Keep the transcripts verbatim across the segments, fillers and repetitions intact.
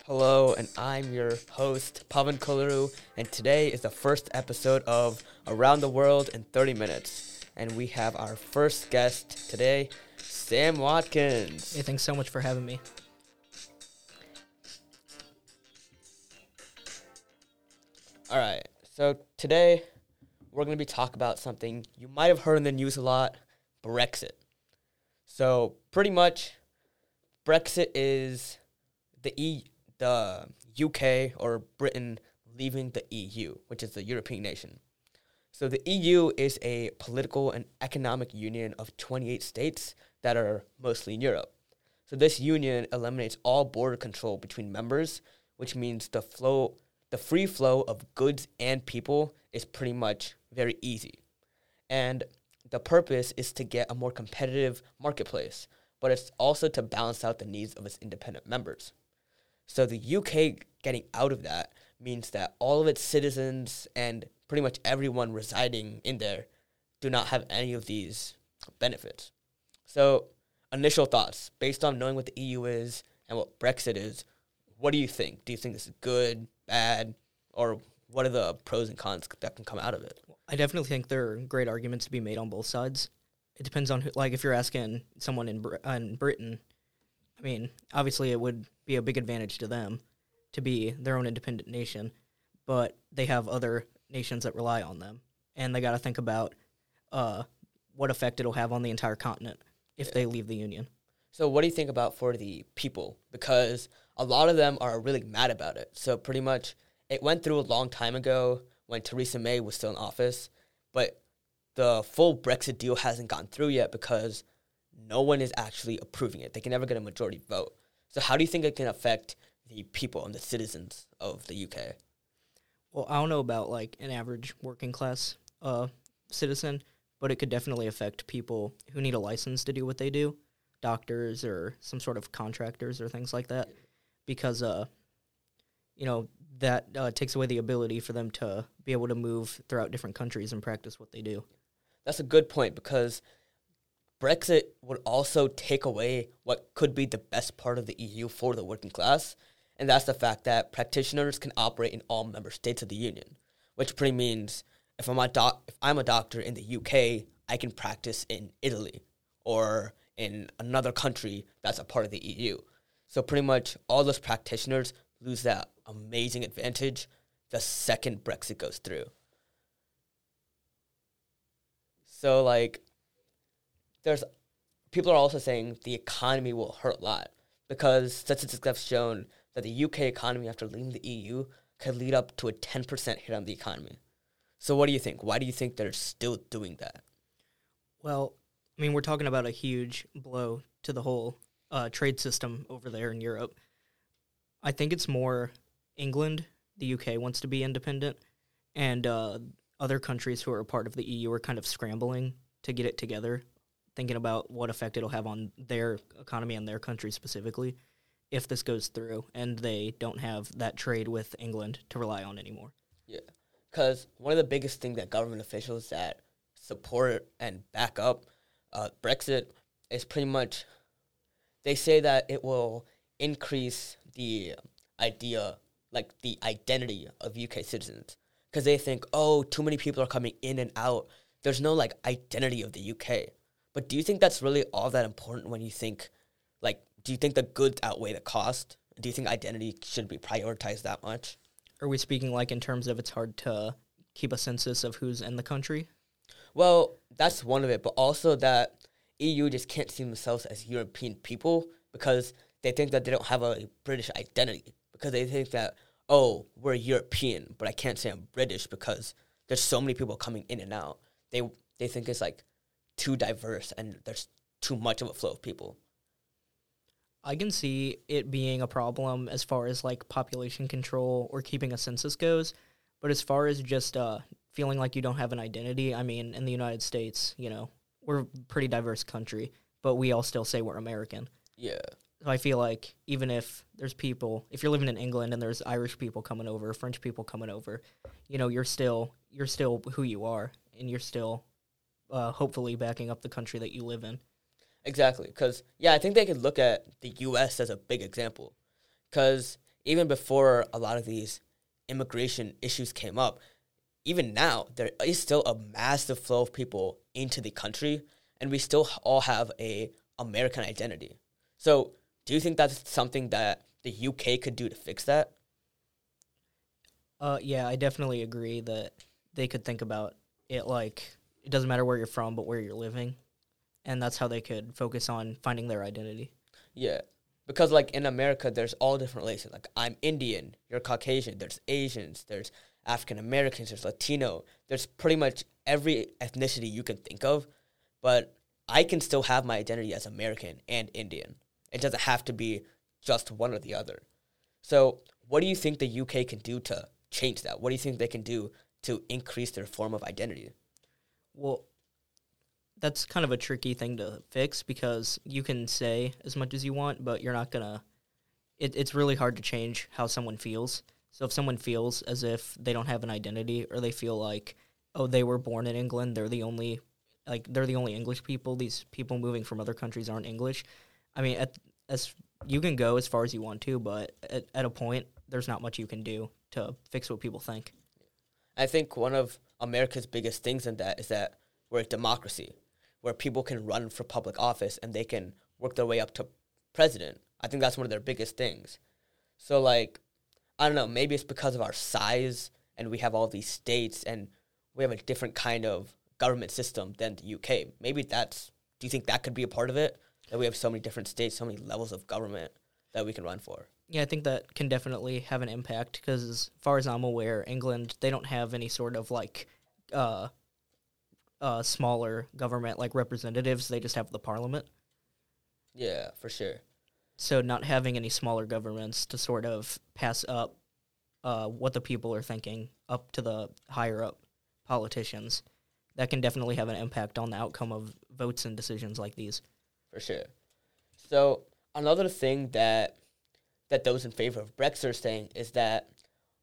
Hello, and I'm your host, Pavan Kolaru, and today is the first episode of Around the World in thirty minutes. And we have our first guest today, Sam Watkins. Hey, thanks so much for having me. All right, so today we're going to be talking about something you might have heard in the news a lot, Brexit. So pretty much, Brexit is the E, the U K or Britain leaving the E U, which is the European nation. So the E U is a political and economic union of twenty-eight states that are mostly in Europe. So this union eliminates all border control between members, which means the flow, the free flow of goods and people is pretty much very easy. And the purpose is to get a more competitive marketplace, but it's also to balance out the needs of its independent members. So the U K getting out of that means that all of its citizens and pretty much everyone residing in there do not have any of these benefits. So initial thoughts, based on knowing what the E U is and what Brexit is, what do you think? Do you think this is good, bad, or what are the pros and cons that can come out of it? I definitely think there are great arguments to be made on both sides. It depends on who, like if you're asking someone in Br- in Britain, I mean, obviously it would be a big advantage to them to be their own independent nation, but they have other nations that rely on them, and they got to think about uh, what effect it'll have on the entire continent if yeah. they leave the Union. So what do you think about for the people? Because a lot of them are really mad about it. So pretty much it went through a long time ago when Theresa May was still in office, but the full Brexit deal hasn't gone through yet because no one is actually approving it. They can never get a majority vote. So how do you think it can affect the people and the citizens of the U K? Well, I don't know about like an average working class uh, citizen, but it could definitely affect people who need a license to do what they do, doctors or some sort of contractors or things like that, because uh, you know that uh, takes away the ability for them to be able to move throughout different countries and practice what they do. That's a good point because Brexit would also take away what could be the best part of the E U for the working class, and that's the fact that practitioners can operate in all member states of the Union, which pretty means if I'm a doc- if I'm a doctor in the U K, I can practice in Italy or in another country that's a part of the E U. So pretty much all those practitioners lose that amazing advantage the second Brexit goes through. So like, there's people are also saying the economy will hurt a lot because statistics have shown that the U K economy after leaving the E U could lead up to a ten percent hit on the economy. So what do you think? Why do you think they're still doing that? Well, I mean, we're talking about a huge blow to the whole uh, trade system over there in Europe. I think it's more England, the U K wants to be independent, and uh, other countries who are a part of the E U are kind of scrambling to get it together, thinking about what effect it'll have on their economy and their country specifically if this goes through and they don't have that trade with England to rely on anymore. Yeah, because one of the biggest things that government officials that support and back up uh, Brexit is pretty much, they say that it will increase the idea, like the identity of U K citizens, because they think, oh, too many people are coming in and out. There's no, like, identity of the U K. But do you think that's really all that important when you think, like, do you think the goods outweigh the cost? Do you think identity should be prioritized that much? Are we speaking, like, in terms of it's hard to keep a census of who's in the country? Well, that's one of it, but also that E U just can't see themselves as European people because they think that they don't have a British identity, because they think that, oh, we're European, but I can't say I'm British because there's so many people coming in and out. They they think it's, like, too diverse and there's too much of a flow of people. I can see it being a problem as far as, like, population control or keeping a census goes, but as far as just uh, feeling like you don't have an identity, I mean, in the United States, you know, we're a pretty diverse country, but we all still say we're American. Yeah. So I feel like even if there's people, if you're living in England and there's Irish people coming over, French people coming over, you know, you're still you're still who you are, and you're still uh, hopefully backing up the country that you live in. Exactly, because, yeah, I think they could look at the U S as a big example, because even before a lot of these immigration issues came up, even now, there is still a massive flow of people into the country, and we still all have a American identity. So do you think that's something that the U K could do to fix that? Uh, yeah, I definitely agree that they could think about it like it doesn't matter where you're from, but where you're living, and that's how they could focus on finding their identity. Yeah, because like in America, there's all different races. Like I'm Indian, you're Caucasian, there's Asians, there's African Americans, there's Latino, there's pretty much every ethnicity you can think of, but I can still have my identity as American and Indian. It doesn't have to be just one or the other. So what do you think the U K can do to change that? What do you think they can do to increase their form of identity? Well, that's kind of a tricky thing to fix because you can say as much as you want, but you're not going to it, – it's really hard to change how someone feels. So if someone feels as if they don't have an identity or they feel like, oh, they were born in England, they're the only like they're the only English people, these people moving from other countries aren't English. I mean, at, as you can go as far as you want to, but at, at a point, there's not much you can do to fix what people think. I think one of America's biggest things in that is that we're a democracy, where people can run for public office and they can work their way up to president. I think that's one of their biggest things. So, like, I don't know, maybe it's because of our size and we have all these states and we have a different kind of government system than the U K. Maybe that's, do you think that could be a part of it? That we have so many different states, so many levels of government that we can run for? Yeah, I think that can definitely have an impact because as far as I'm aware, England, they don't have any sort of like uh, uh, smaller government like representatives. They just have the parliament. Yeah, for sure. So not having any smaller governments to sort of pass up uh, what the people are thinking up to the higher up politicians, that can definitely have an impact on the outcome of votes and decisions like these. For sure. So another thing that that those in favor of Brexit are saying is that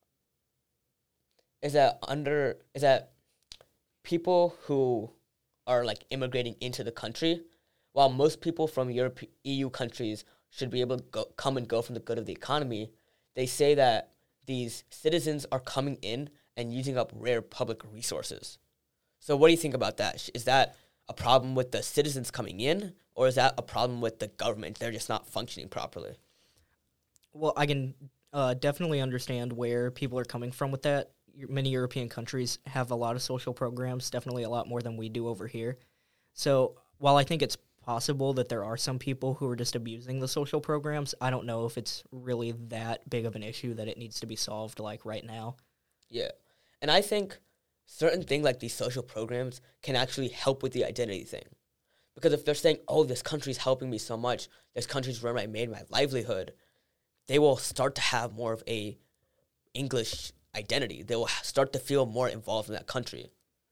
is that under is that people who are like immigrating into the country, while most people from Europe, E U countries should be able to go, come and go from the good of the economy, they say that these citizens are coming in and using up rare public resources. So what do you think about that? Is that a problem with the citizens coming in, or is that a problem with the government? They're just not functioning properly. Well, I can uh, definitely understand where people are coming from with that. Many European countries have a lot of social programs, definitely a lot more than we do over here. So while I think it's possible that there are some people who are just abusing the social programs, I don't know if it's really that big of an issue that it needs to be solved like right now. Yeah. And I think certain things like these social programs can actually help with the identity thing. Because if they're saying, oh, this country's helping me so much, this country's where I made my livelihood, they will start to have more of a English identity. They will start to feel more involved in that country.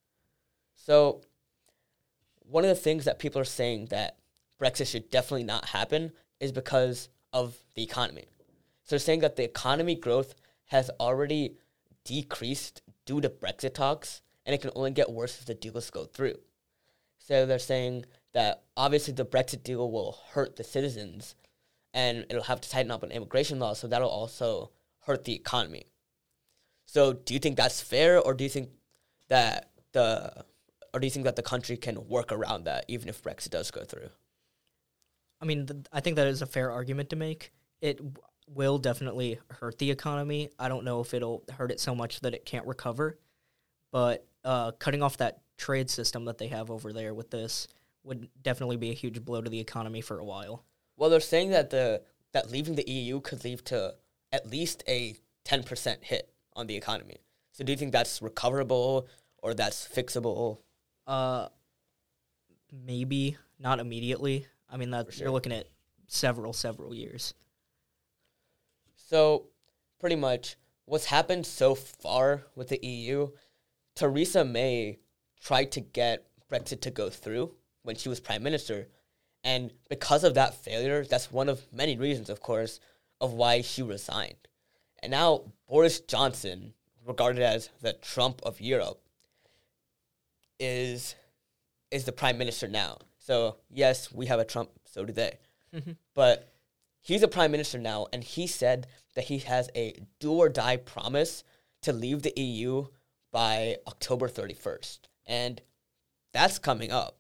So one of the things that people are saying that Brexit should definitely not happen is because of the economy. So they're saying that the economy growth has already decreased due to Brexit talks, and it can only get worse if the deals go through. So they're saying that obviously the Brexit deal will hurt the citizens, and it'll have to tighten up on immigration laws, so that'll also hurt the economy. So do you think that's fair, or do you think that the or do you think that the country can work around that, even if Brexit does go through? I mean, th- I think that is a fair argument to make. It w- will definitely hurt the economy. I don't know if it'll hurt it so much that it can't recover, but uh, cutting off that trade system that they have over there with this would definitely be a huge blow to the economy for a while. Well, they're saying that the that leaving the E U could lead to at least a ten percent hit on the economy. So do you think that's recoverable or that's fixable? Uh, maybe not immediately. I mean, that sure. You're looking at several, several years. So pretty much what's happened so far with the E U, Theresa May tried to get Brexit to go through when she was prime minister. And because of that failure, that's one of many reasons, of course, of why she resigned. And now Boris Johnson, regarded as the Trump of Europe, is is the prime minister now. So, yes, we have a Trump, so do they. But he's a prime minister now, and he said that he has a do-or-die promise to leave the E U by October thirty-first. And that's coming up.